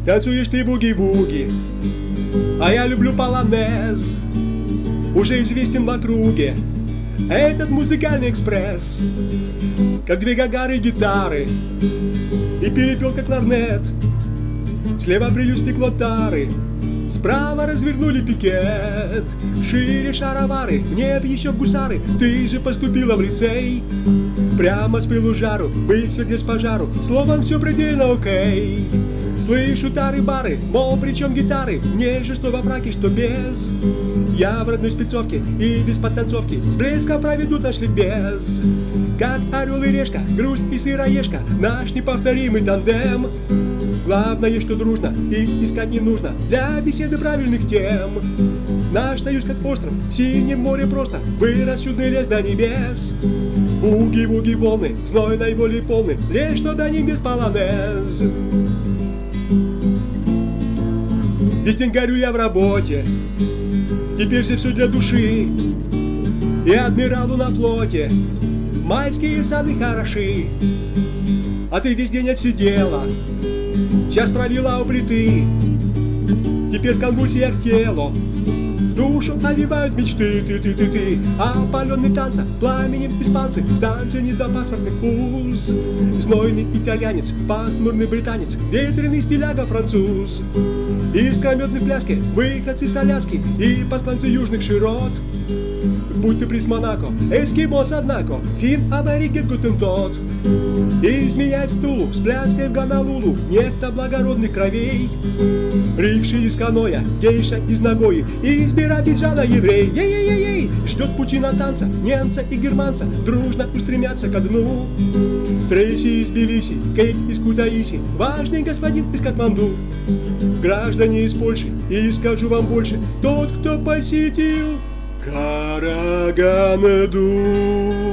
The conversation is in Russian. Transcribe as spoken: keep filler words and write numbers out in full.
Танцуешь ты буги-вуги, а я люблю полонез. Уже известен в округе этот музыкальный экспресс, как две гагары гитары и перепелка кларнет. Слева брилю стекло тары, справа развернули пикет. Шире шаровары, в небе еще гусары. Ты же поступила в лицей, прямо с пылу жару, быть сердец пожару. Словом, все предельно окей. Слышу тары-бары, мол, причем гитары. Мне же что во фраке, что без. Я в родной спецовке и без подтанцовки с блеском проведу наш ликбез. Как орел и решка, грусть и сыроежка, наш неповторимый тандем. Главное, что дружно и искать не нужно для беседы правильных тем. Наш союз как остров, в синем море просто вырос чудный лес до небес. Буги-вуги волны, знойной воли полны, лишь что до небес полонез. Весь день горю я в работе, теперь же все для души. И адмиралу на флоте майские сады хороши. А ты весь день отсидела, час провела у плиты. Теперь в конвульсиях тело, душу овивают мечты. Ты-ты-ты-ты, опаленный танца, пламенем испанцы. В танце не до паспортных уз. Знойный итальянец, пасмурный британец, ветреный стиляга француз. Искрометный в пляске выходцы с Аляски и посланцы южных широт. Будь ты приз Монако, эскимос однако, фин, абориген, гутентот. И изменять стулу с пляской в Гонолулу некто благородных кровей. Рикши из Ханоя, гейша из Нагои и из Биробиджана еврей. Ей-ей-ей-ей, ждет пучина танца, немца и германца дружно устремятся ко дну. Трейси из Тбилиси, Кейт из Кутаиси, важный господин из Катманду. Граждане из Польши, и скажу вам больше, тот, кто посетил Караганду.